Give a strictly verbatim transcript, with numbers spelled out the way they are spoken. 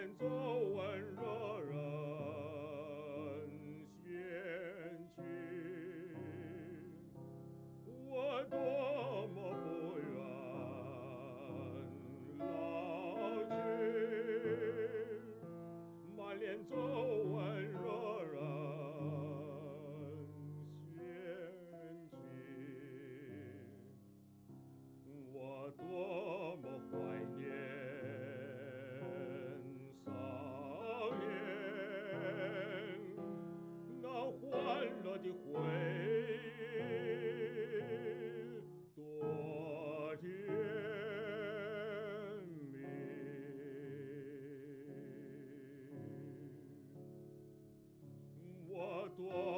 脸皱纹惹人嫌弃，我多么不愿老去，满脸皱纹惹人嫌弃，我多么怀念少年那欢乐的回忆，多甜蜜。我多